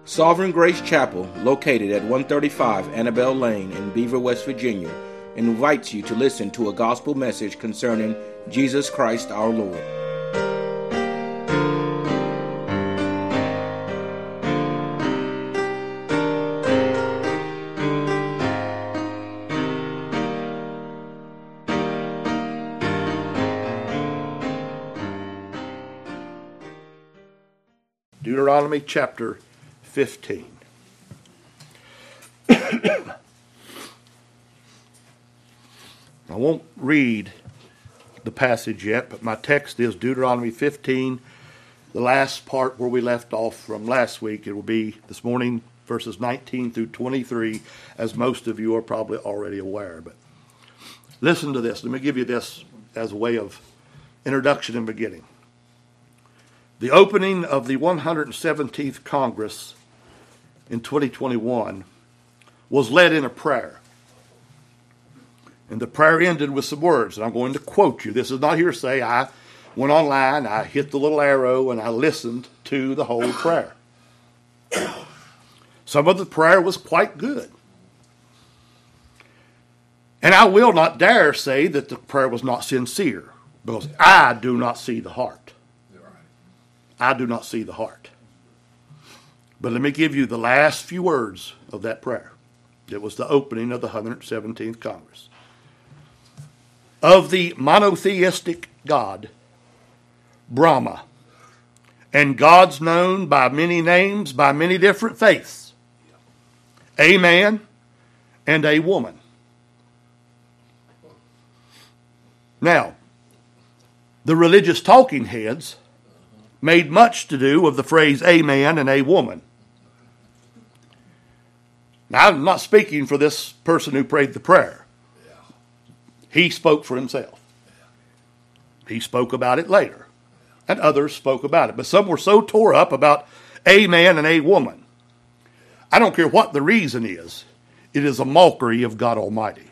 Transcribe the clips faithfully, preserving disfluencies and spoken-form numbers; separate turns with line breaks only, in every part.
Sovereign Grace Chapel, located at one thirty-five Annabelle Lane in Beaver, West Virginia, invites you to listen to a gospel message concerning Jesus Christ our Lord.
Deuteronomy chapter fifteen. I won't read the passage yet, but my text is Deuteronomy fifteen, the last part where we left off from last week. It will be this morning, verses nineteen through twenty-three, as most of you are probably already aware. But listen to this. Let me give you this as a way of introduction and beginning. The opening of the one hundred seventeenth Congress in twenty twenty-one was led in a prayer. And the prayer ended with some words, and I'm going to quote you. This is not hearsay. I went online, I hit the little arrow, and I listened to the whole prayer. Some of the prayer was quite good. And I will not dare say that the prayer was not sincere, because I do not see the heart. I do not see the heart. But let me give you the last few words of that prayer. It was the opening of the one hundred seventeenth Congress. Of the monotheistic God, Brahma, and gods known by many names, by many different faiths, a man and a woman. Now, the religious talking heads made much to do of the phrase a man and a woman. Now, I'm not speaking for this person who prayed the prayer. He spoke for himself. He spoke about it later, and others spoke about it. But some were so tore up about a man and a woman. I don't care what the reason is. It is a mockery of God Almighty.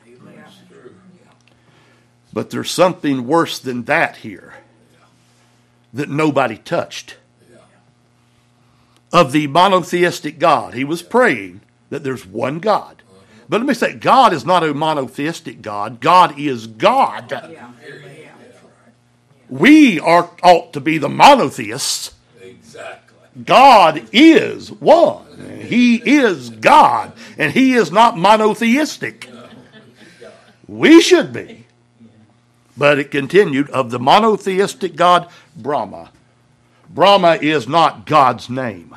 But there's something worse than that here that nobody touched. Yeah. Of the monotheistic God. He was praying that there's one God. Uh-huh. But let me say, God is not a monotheistic God. God is God. Yeah. We are ought to be the monotheists. Exactly. God is one. He is God. And He is not monotheistic. No. We should be. But it continued, of the monotheistic God, Brahma. Brahma is not God's name.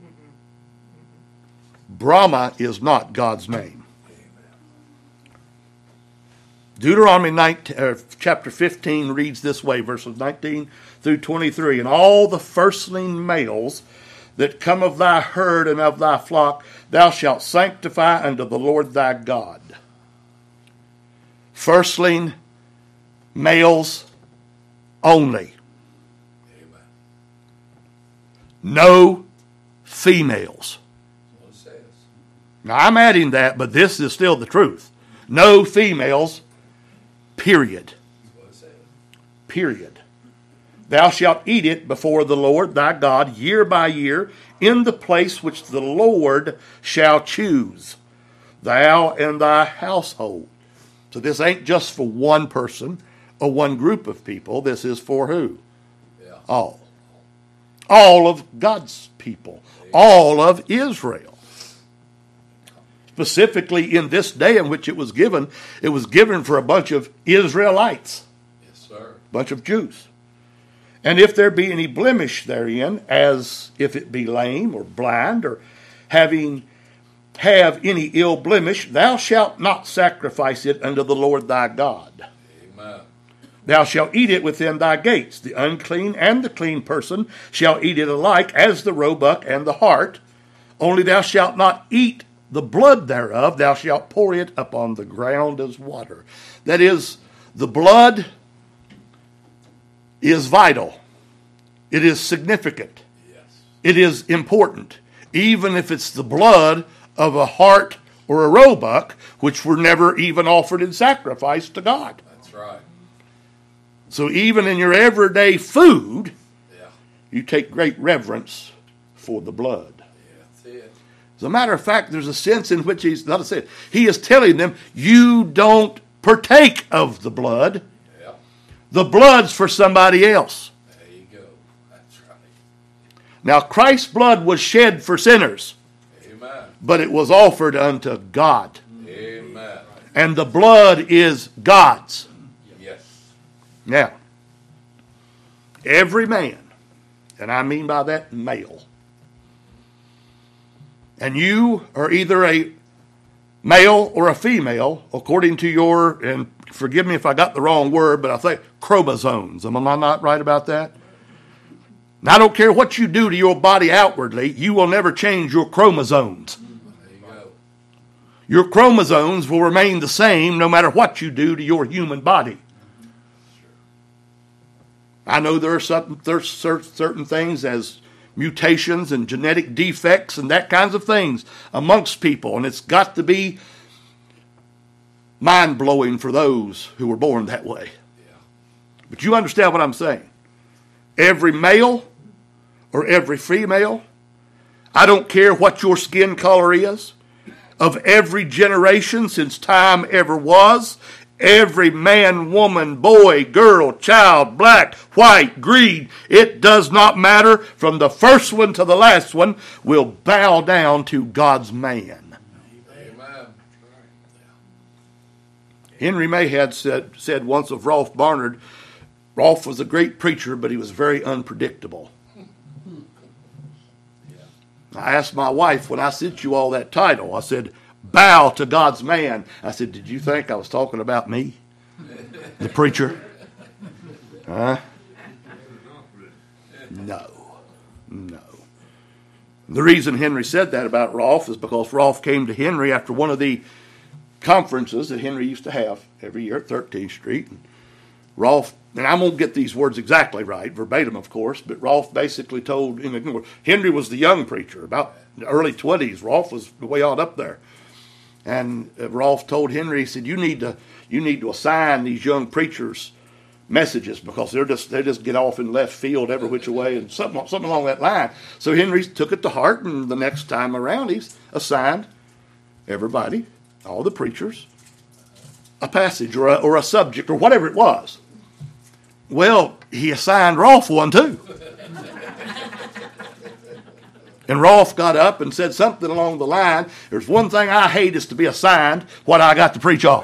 Brahma is not God's name. Deuteronomy nineteen, uh, chapter fifteen reads this way, verses nineteen through twenty-three. And all the firstling males that come of thy herd and of thy flock, thou shalt sanctify unto the Lord thy God. Firstling males only. Amen. No females. Now I'm adding that, but this is still the truth. No females, period. Period. Thou shalt eat it before the Lord thy God year by year in the place which the Lord shall choose, thou and thy household. So this ain't just for one person or one group of people. This is for who? Yeah. All. All of God's people. All of Israel. Specifically in this day in which it was given, it was given for a bunch of Israelites. Yes, sir. A bunch of Jews. And if there be any blemish therein, as if it be lame or blind or having have any ill blemish, thou shalt not sacrifice it unto the Lord thy God. Amen. Thou shalt eat it within thy gates. The unclean and the clean person shall eat it alike, as the roebuck and the hart. Only thou shalt not eat the blood thereof. Thou shalt pour it upon the ground as water. That is, the blood is vital. It is significant. Yes. It is important. Even if it's the blood of a hart or a roebuck, which were never even offered in sacrifice to God. That's right. So even in your everyday food, yeah. you take great reverence for the blood. Yeah, that's it. As a matter of fact, there's a sense in which he's, not to say it, he is telling them, you don't partake of the blood. Yeah. The blood's for somebody else.
There you go. That's right.
Now, Christ's blood was shed for sinners.
Amen.
But it was offered unto God.
Amen.
And the blood is God's.
Yes.
Now, every man, and I mean by that male, and you are either a male or a female, according to your, and forgive me if I got the wrong word, but I think chromosomes. Am I not right about that? Now, I don't care what you do to your body outwardly, you will never change your chromosomes.
There you go.
Your chromosomes will remain the same no matter what you do to your human body. I know there are certain, there's certain things as mutations and genetic defects and that kinds of things amongst people, and it's got to be mind-blowing for those who were born that way.
Yeah.
But you understand what I'm saying. Every male or every female, I don't care what your skin color is, of every generation since time ever was, every man, woman, boy, girl, child, black, white, green, it does not matter, from the first one to the last one, will bow down to God's man.
Amen.
Henry Mayhead said, said once of Rolf Barnard, Rolf was a great preacher, but he was very unpredictable. I asked my wife when I sent you all that title, I said, bow to God's man. I said, did you think I was talking about me? The preacher? Huh? No. No. The reason Henry said that about Rolf is because Rolf came to Henry after one of the conferences that Henry used to have every year at thirteenth Street. And Rolf, and I won't get these words exactly right, verbatim of course, but Rolf basically told, Henry was the young preacher, about the early twenties. Rolf was way on up there. And Rolf told Henry, he said, you need to you need to assign these young preachers messages because they're just they just get off in left field every which way and something, something along that line. So Henry took it to heart, and the next time around he's assigned everybody, all the preachers, a passage or a, or a subject or whatever it was. Well, he assigned Rolf one too. And Rolf got up and said something along the line, there's one thing I hate is to be assigned what I got to preach on.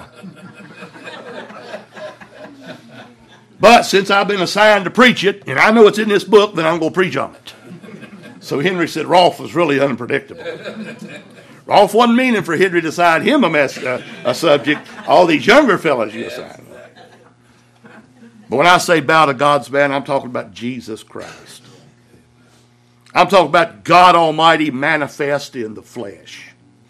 But since I've been assigned to preach it, and I know it's in this book, then I'm going to preach on it. So Henry said Rolf was really unpredictable. Rolf wasn't meaning for Henry to assign him a, mess, uh, a subject. All these younger fellas you assign. But when I say bow to God's man, I'm talking about Jesus Christ. I'm talking about God Almighty manifest in the flesh.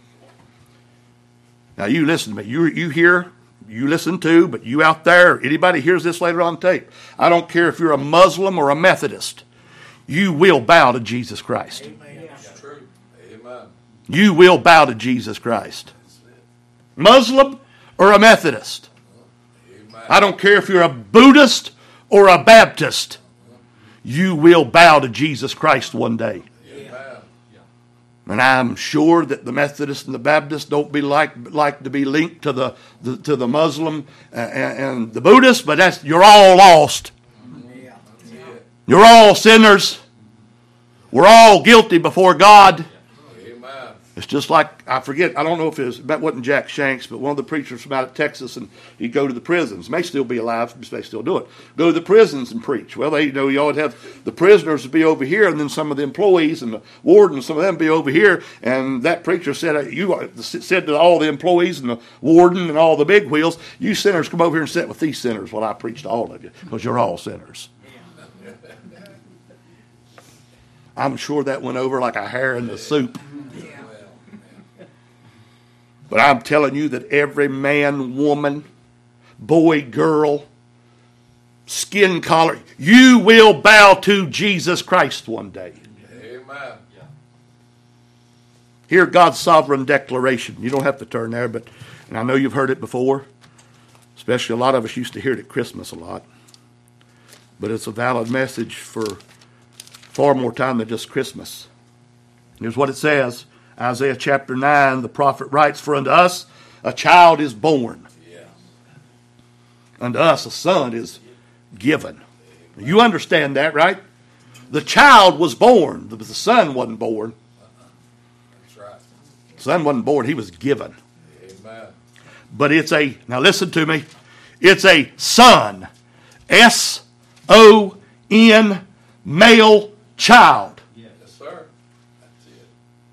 Now you listen to me. You, you hear, you listen too, but you out there, anybody hears this later on tape, I don't care if you're a Muslim or a Methodist, you will bow to Jesus Christ.
Amen. That's true. Amen.
You will bow to Jesus Christ. Muslim or a Methodist.
Amen.
I don't care if you're a Buddhist or a Baptist. You will bow to Jesus Christ one day.
Amen.
And I'm sure that the Methodists and the Baptists don't be like like to be linked to the, the to the Muslim and, and the Buddhist, but that's you're all lost.
Yeah.
You're all sinners. We're all guilty before God.
Amen.
It's just like, I forget, I don't know if it was, that wasn't Jack Shanks, but one of the preachers from out of Texas, and he'd go to the prisons. May still be alive, may still do it. Go to the prisons and preach. Well, they, you know, you always have the prisoners be over here, and then some of the employees and the wardens, some of them be over here. And that preacher said, you said to all the employees and the warden and all the big wheels, you sinners come over here and sit with these sinners while I preach to all of you, because you're all sinners. I'm sure that went over like a hair in the soup. But I'm telling you that every man, woman, boy, girl, skin color, you will bow to Jesus Christ one day.
Amen.
Hear God's sovereign declaration. You don't have to turn there, but and I know you've heard it before. Especially a lot of us used to hear it at Christmas a lot. But it's a valid message for far more time than just Christmas. Here's what it says. Isaiah chapter nine, the prophet writes, "For unto us a child is born.
Yeah.
Unto us a son is given." You understand that, right? The child was born, but the son wasn't born.
That's right.
The son wasn't born, he was given.
Amen.
But it's a, now listen to me, it's a son. S O N, male child.
Yes, sir. That's it.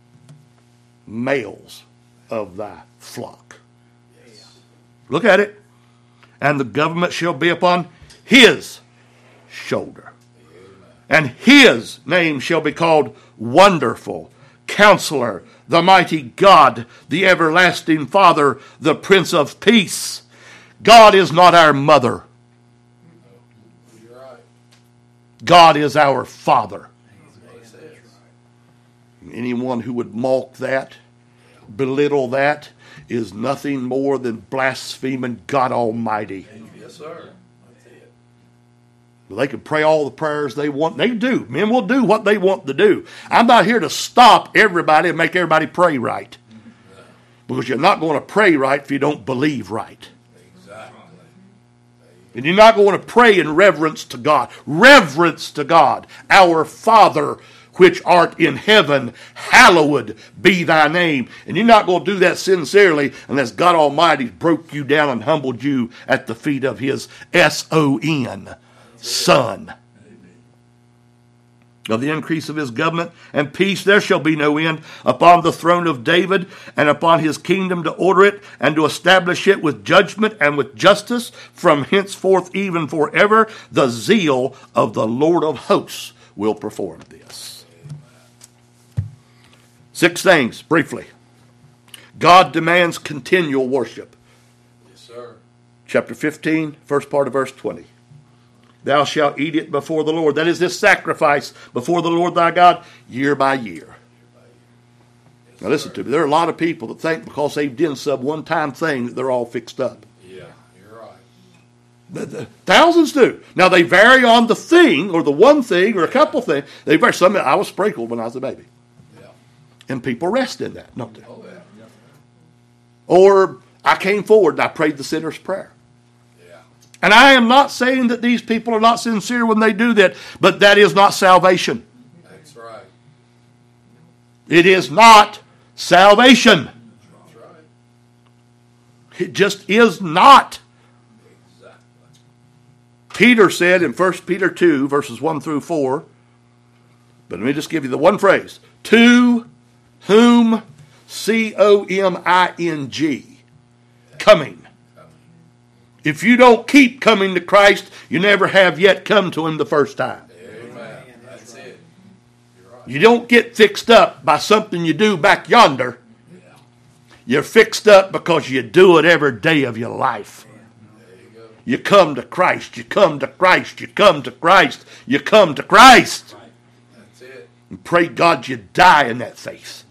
Males of thy flock. Look at it. "And the government shall be upon his shoulder. And his name shall be called Wonderful, Counselor, the Mighty God, the Everlasting Father, the Prince of Peace." God is not our mother.
You're right.
God is our Father.
That's what it says.
Anyone who would mock that, belittle that, is nothing more than blaspheming God Almighty.
Yes, sir. That's it.
They can pray all the prayers they want. They do. Men will do what they want to do. I'm not here to stop everybody and make everybody pray right. Because you're not going to pray right if you don't believe right.
Exactly.
And you're not going to pray in reverence to God. Reverence to God. "Our Father, which art in heaven, hallowed be thy name." And you're not going to do that sincerely unless God Almighty broke you down and humbled you at the feet of his S O N, Son. "Of the increase of his government and peace there shall be no end upon the throne of David and upon his kingdom, to order it and to establish it with judgment and with justice from henceforth even forever. The zeal of the Lord of hosts will perform this." Six things, briefly. God demands continual worship.
Yes, sir.
Chapter fifteen, first part of verse twenty. "Thou shalt eat it before the Lord." That is this sacrifice before the Lord thy God, year by year.
Yes,
Now listen
sir.
to me. There are a lot of people that think because they've done some one-time thing that they're all fixed up.
Yeah, you're right.
The- the- Thousands do. Now they vary on the thing or the one thing or a couple things. They vary. Some, I was sprinkled when I was a baby.
Yeah.
And people rest in that, don't they?
Oh, yeah.
Or I came forward and I prayed the sinner's prayer.
Yeah.
And I am not saying that these people are not sincere when they do that, but that is not salvation.
That's right.
It is not salvation.
That's right.
It just is not.
Exactly.
Peter said in First Peter two, verses one through four, but let me just give you the one phrase. "To whom," C O M I N G, coming. If you don't keep coming to Christ, you never have yet come to him the first time.
Amen. That's it. You're right.
You don't get fixed up by something you do back yonder. You're fixed up because you do it every day of your life.
There you go.
You come to Christ, you come to Christ, you come to Christ, you come to Christ.
That's it.
And pray God you die in that faith.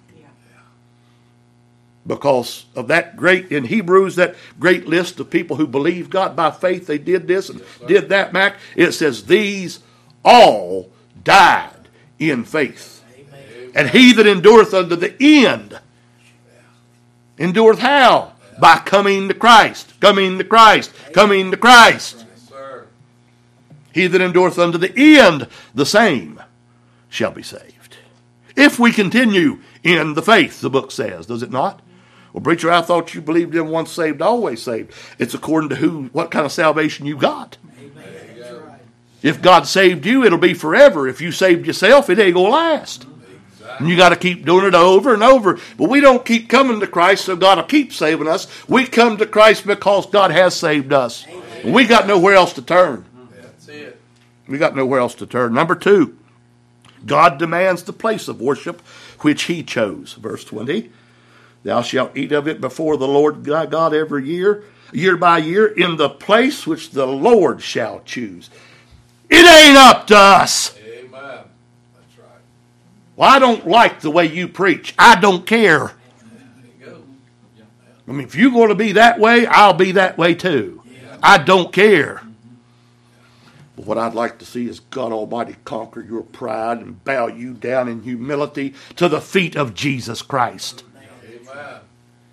Because of that great, in Hebrews, that great list of people who believe God by faith, they did this and
Yes,
did that, Mac. It says, "These all died in faith.
Amen.
And he that endureth unto the end, endureth how? By coming to Christ, coming to Christ, coming to Christ.
Yes, sir.
He that endureth unto the end, the same shall be saved." If we continue in the faith, the book says, does it not? Well, preacher, I thought you believed in once saved, always saved. It's according to who, what kind of salvation you got.
There you go.
If God saved you, it'll be forever. If you saved yourself, it ain't going to last.
Exactly.
And you got to keep doing it over and over. But we don't keep coming to Christ so God will keep saving us. We come to Christ because God has saved us. And we got nowhere else to turn.
That's it.
We got nowhere else to turn. Number two, God demands the place of worship which he chose. Verse twenty, "Thou shalt eat of it before the Lord thy God every year, year by year, in the place which the Lord shall choose." It ain't up to us.
Amen. That's right.
Well, I don't like the way you preach. I don't care.
There you go.
I mean, if you're going to be that way, I'll be that way too. I don't care. What I'd like to see is God Almighty conquer your pride and bow you down in humility to the feet of Jesus Christ.
Amen.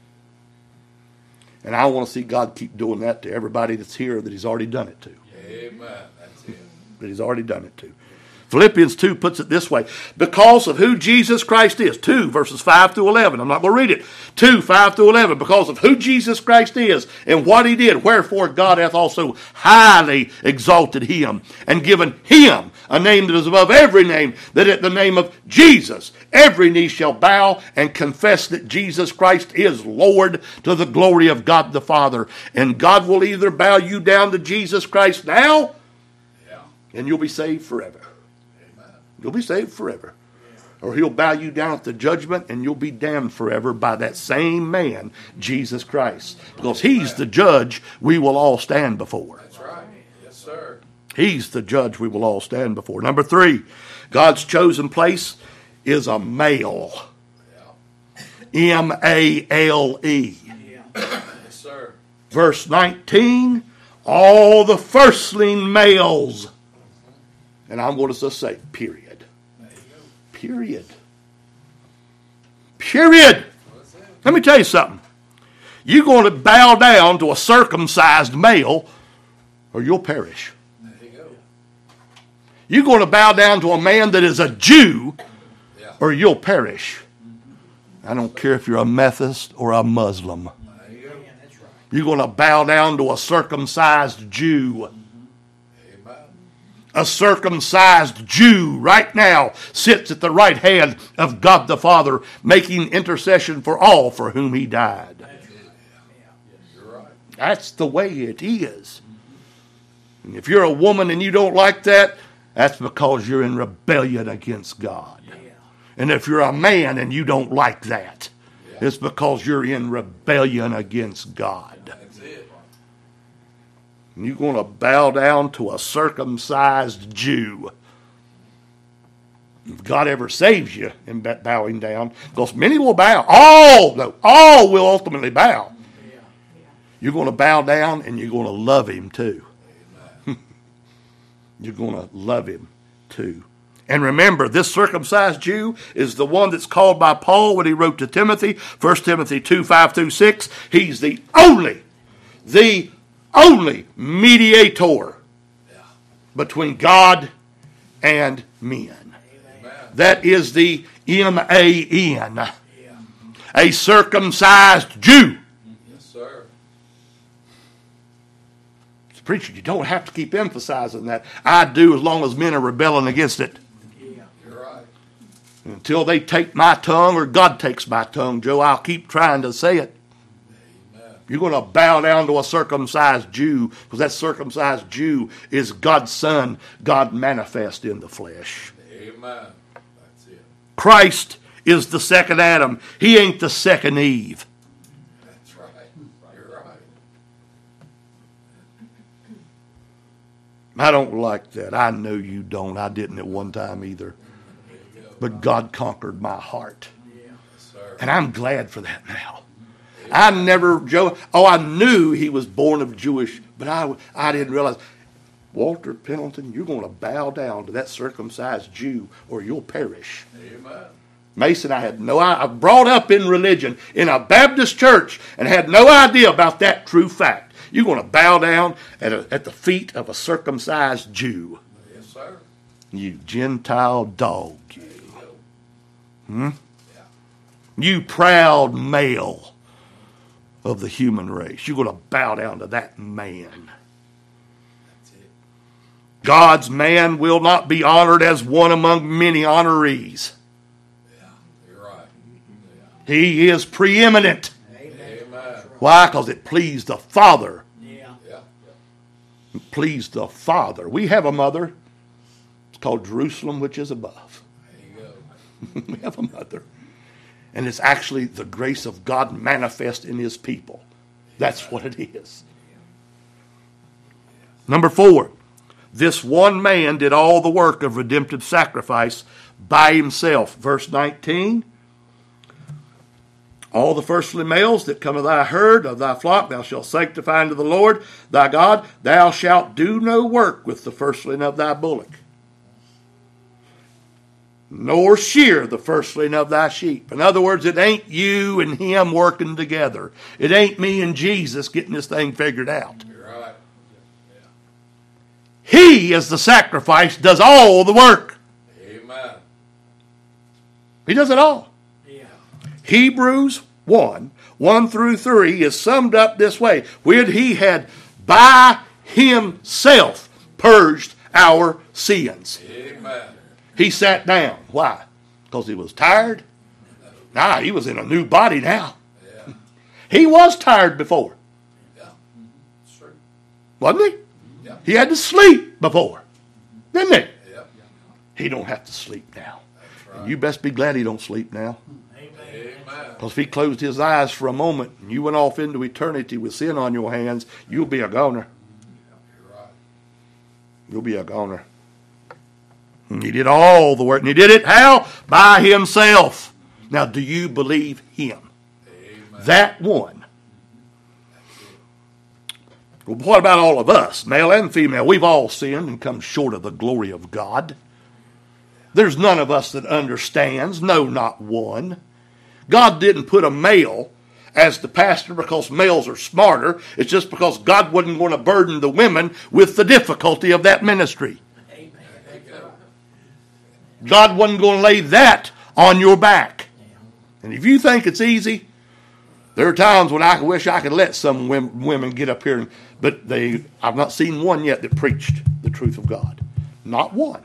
And I want to see God keep doing that to everybody that's here that he's already done it to.
Amen. That's it.
That he's already done it to. Philippians two puts it this way. Because of who Jesus Christ is. two verses five through eleven. I'm not going to read it. two, five through eleven. Because of who Jesus Christ is and what he did. Wherefore God hath also highly exalted him and given him a name that is above every name. That at the name of Jesus every knee shall bow and confess that Jesus Christ is Lord, to the glory of God the Father. And God will either bow you down to Jesus Christ now,
Yeah.
and you'll be saved forever.
Amen.
You'll be saved forever. Or he'll bow you down at the judgment and you'll be damned forever by that same man, Jesus Christ. Because he's the judge we will all stand before.
That's right. Yes, sir.
He's the judge we will all stand before. Number three, God's chosen place is a male.
Yeah.
M A L E.
Yes, sir.
Verse nineteen, all the firstling males. And I'm going to just say, period.
There you go.
Period. Period.
What's that?
Let me tell you something. You're going to bow down to a circumcised male or you'll perish.
There you go.
You're going to bow down to a man that is a Jew
Yeah.
or you'll perish. I don't care if you're a Methodist or a Muslim.
There you go.
You're going to bow down to a circumcised Jew.
Amen.
A circumcised Jew right now sits at the right hand of God the Father, making intercession for all for whom he died.
You're right.
That's the way it is. And if you're a woman and you don't like that, that's because you're in rebellion against God. And if you're a man and you don't like that, it's because you're in rebellion against God.
That's it.
And you're going to bow down to a circumcised Jew. If God ever saves you in that bowing down, because many will bow. All, no, all will ultimately bow. You're going to bow down and you're going to love him too. You're going to love him too. And remember, this circumcised Jew is the one that's called by Paul when he wrote to Timothy, First Timothy two, five through six. He's the only, the only mediator between God and men.
Amen.
That is the M A N. A circumcised Jew.
Yes, sir.
Preacher, you don't have to keep emphasizing that. I do, as long as men are rebelling against it.
You're right.
Until they take my tongue or God takes my tongue, Joe, I'll keep trying to say it.
Amen.
You're going to bow down to a circumcised Jew, because that circumcised Jew is God's Son, God manifest in the flesh.
Amen. That's it.
Christ is the second Adam. He ain't the second Eve.
That's right. You're right.
I don't like that. I know you don't. I didn't at one time either.
There you go.
But God conquered my heart.
Yes, sir.
And I'm glad for that now. I never, Joe, oh, I knew he was born of Jewish, but I, I didn't realize, Walter Pendleton, you're going to bow down to that circumcised Jew or you'll perish.
Amen.
Mason, I had no, I was brought up in religion in a Baptist church and had no idea about that true fact. You're going to bow down at, a, at the feet of a circumcised Jew.
Yes, sir.
You Gentile dog, you.
There you go.
Hmm?
Yeah.
You proud male of the human race. You're going to bow down to that man.
That's it.
God's man will not be honored as one among many honorees.
Yeah. You're right.
He is preeminent.
Amen.
Why? Because it pleased the Father.
Yeah.
It pleased the Father. We have a mother. It's called Jerusalem, which is above.
There you go.
We have a mother. And it's actually the grace of God manifest in his people. That's what it is. Number four, this one man did all the work of redemptive sacrifice by himself. Verse nineteen, All the firstly males that come of thy herd, of thy flock, thou shalt sanctify unto the Lord thy God. Thou shalt do no work with the firstling of thy bullock, nor shear the firstling of thy sheep. In other words, it ain't you and him working together. It ain't me and Jesus getting this thing figured out.
You're right.
He, as the sacrifice, does all the work.
Amen.
He does it all.
Yeah.
Hebrews one, one through three is summed up this way. When he had by himself purged our sins.
Amen.
He sat down. Why? Because he was tired? Nah, he was in a new body now.
Yeah.
He was tired before,
Yeah. It's true.
wasn't he?
Yeah.
He had to sleep before, didn't he?
Yeah.
He don't have to sleep now.
That's right.
You best be glad he don't sleep now.
Amen.
Amen.
Because if he closed his eyes for a moment and you went off into eternity with sin on your hands, you'll be a goner.
You're right.
You'll be a goner. And he did all the work. And he did it how? By himself. Now, do you believe him?
Amen.
That one. Well, what about all of us, male and female? We've all sinned and come short of the glory of God. There's none of us that understands. No, not one. God didn't put a male as the pastor because males are smarter. It's just because God wasn't going to burden the women with the difficulty of that ministry.
Amen.
There you go.
God wasn't going to lay that on your back. And if you think it's easy, there are times when I wish I could let some women get up here, but they I've not seen one yet that preached the truth of God. Not one.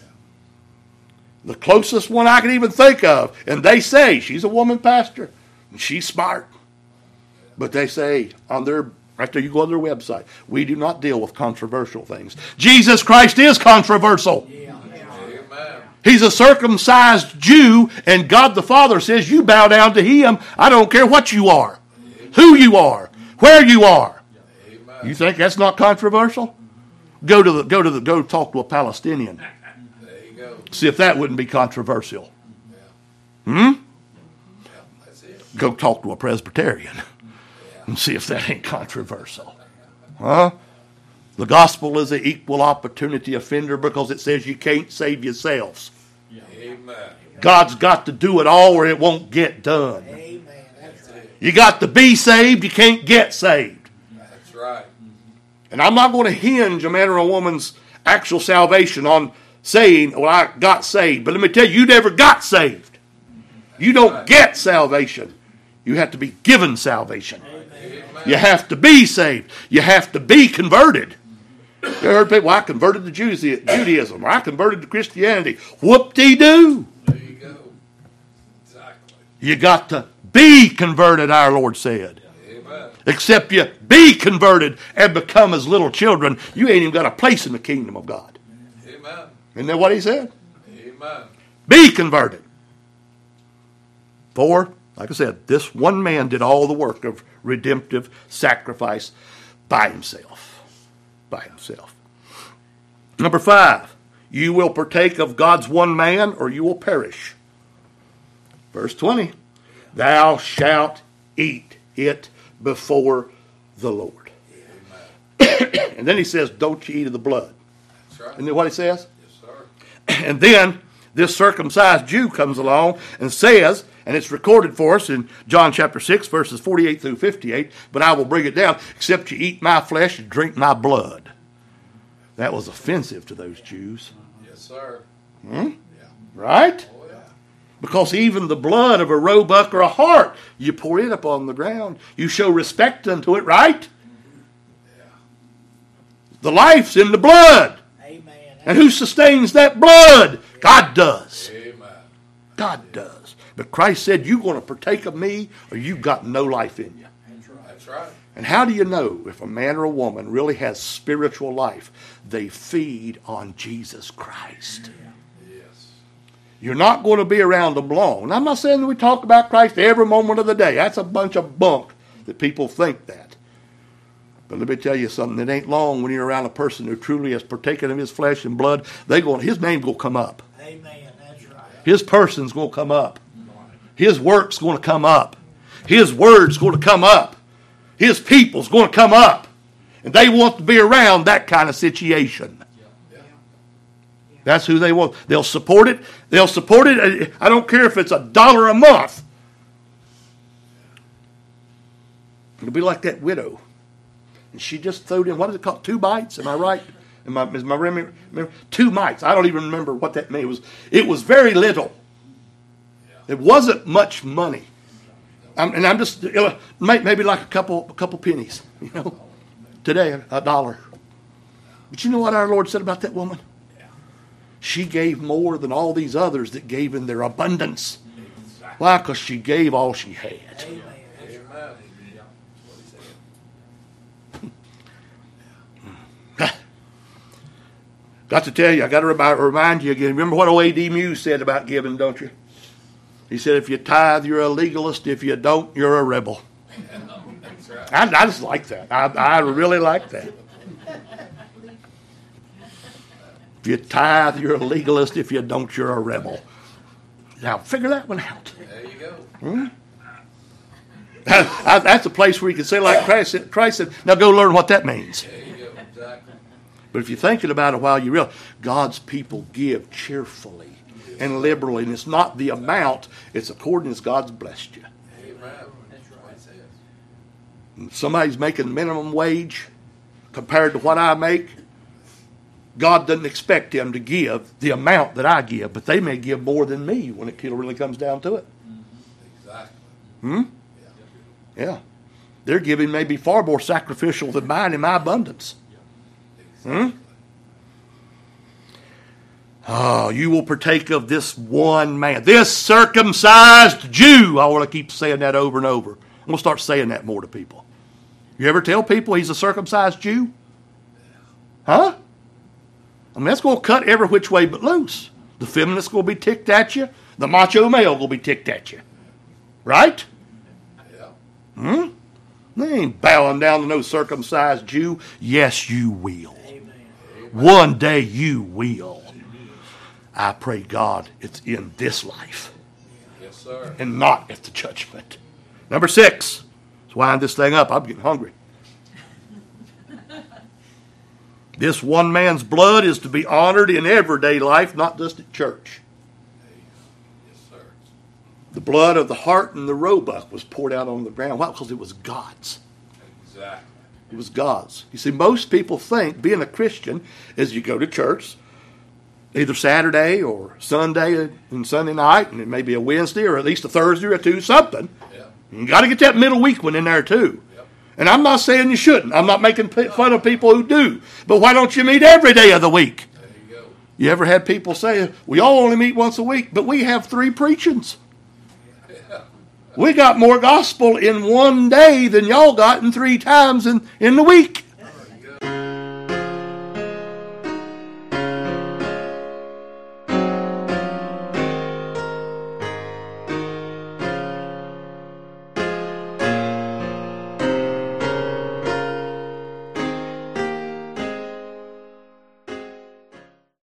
The closest one I can even think of, and they say she's a woman pastor, and she's smart. But they say on their, right there, you go on their website, we do not deal with controversial things. Jesus Christ is controversial.
Yeah.
Amen.
He's a circumcised Jew, and God the Father says, you bow down to him. I don't care what you are, who you are, where you are.
Amen.
You think that's not controversial? Go to the go to the go talk to a Palestinian.
There you go.
See if that wouldn't be controversial. Hmm?
Yeah, that's it.
Go talk to a Presbyterian and see if that ain't controversial. Huh? The gospel is an equal opportunity offender because it says you can't save yourselves.
Amen.
God's got to do it all or it won't get done.
Amen. That's right.
You got to be saved, you can't get saved.
That's right.
And I'm not going to hinge a man or a woman's actual salvation on saying, well, I got saved. But let me tell you, you never got saved. You don't get salvation. You have to be given salvation.
Amen.
You have to be saved. You have to be converted. You heard people, well, I converted to Judaism, or I converted to Christianity. Whoop-de-doo.
There you go. Exactly.
You got to be converted, our Lord said.
Amen.
Except you be converted and become as little children, you ain't even got a place in the kingdom of God.
Amen.
Isn't that what he said?
Amen.
Be converted. For, like I said, this one man did all the work of redemptive sacrifice by himself. By himself. Number five, you will partake of God's one man or you will perish. Verse twenty, thou shalt eat it before the Lord. And then he says, don't you eat of the blood.
That's right.
Isn't that what he says?
Yes, sir.
And then this circumcised Jew comes along and says, and it's recorded for us in John chapter six, verses forty-eight through fifty-eight, but I will bring it down, except you eat my flesh and drink my blood. That was offensive to those Jews.
Yes, sir.
Hmm?
Yeah.
Right?
Oh, yeah.
Because even the blood of a roebuck or a hart, you pour it upon the ground. You show respect unto it, right?
Yeah.
The life's in the blood.
Amen.
And who sustains that blood? God does.
Amen.
God does. But Christ said, you're going to partake of me or you've got no life in you.
That's right.
That's right.
And how do you know if a man or a woman really has spiritual life? They feed on Jesus Christ.
Yes.
You're not going to be around them long. And I'm not saying that we talk about Christ every moment of the day. That's a bunch of bunk that people think that. But let me tell you something. It ain't long when you're around a person who truly has partaken of his flesh and blood. They going, his name's going to come up.
Amen. That's right.
His person's going to come up. His work's going to come up. His word's going to come up. His people's going to come up. And they want to be around that kind of situation. That's who they want. They'll support it. They'll support it. I don't care if it's a dollar a month. It'll be like that widow. And she just threw in, what is it called? Two bites? Am I right? Am I, is my remember, remember? Two mites. I don't even remember what that meant. It was, it was very little. It wasn't much money. I'm, and I'm just, you know, maybe like a couple, a couple pennies, you know. Today, a dollar. But you know what our Lord said about that woman? She gave more than all these others that gave in their abundance. Why? Because she gave all she had. Got to tell you, I got to remind you again. Remember what old A D Muse said about giving, don't you? He said, if you tithe, you're a legalist. If you don't, you're a rebel.
That's right.
I, I just like that. I, I really like that. If you tithe, you're a legalist. If you don't, you're a rebel. Now, figure that one out.
There you go.
Hmm? That's a place where you can say like Christ, Christ said, now go learn what that means.
There you go. Exactly.
But if you're thinking about it while you realize, God's people give cheerfully and liberally. And it's not the amount, it's according as God's blessed you.
Amen. That's what it says.
If somebody's making minimum wage compared to what I make, God doesn't expect them to give the amount that I give, but they may give more than me when it really comes down to it.
Exactly.
Hmm? Yeah. Their giving may be far more sacrificial than mine in my abundance. Hmm? Oh, you will partake of this one man, this circumcised Jew. I want to keep saying that over and over. I'm going to start saying that more to people. You ever tell people he's a circumcised Jew? Huh? I mean, that's going to cut every which way but loose. The feminist's going to be ticked at you. The macho male will be ticked at you. Right?
Yeah.
Hmm? They ain't bowing down to no circumcised Jew. Yes, you will. Amen. One day you will. I pray God it's in this life.
Yes, sir.
And not at the judgment. Number six. Let's wind this thing up. I'm getting hungry. This one man's blood is to be honored in everyday life, not just at church.
Yes, sir.
The blood of the hart and the roebuck was poured out on the ground. Why? Because it was God's.
Exactly.
It was God's. You see, most people think being a Christian is you go to church either Saturday or Sunday and Sunday night, and it may be a Wednesday or at least a Thursday or two, something.
Yeah.
You got to get that middle week one in there too.
Yep.
And I'm not saying you shouldn't. I'm not making fun of people who do. But why don't you meet every day of the week?
There you go.
You ever had people say, we all only meet once a week, but we have three preachings.
Yeah.
We got more gospel in one day than y'all got in three times in, in the week.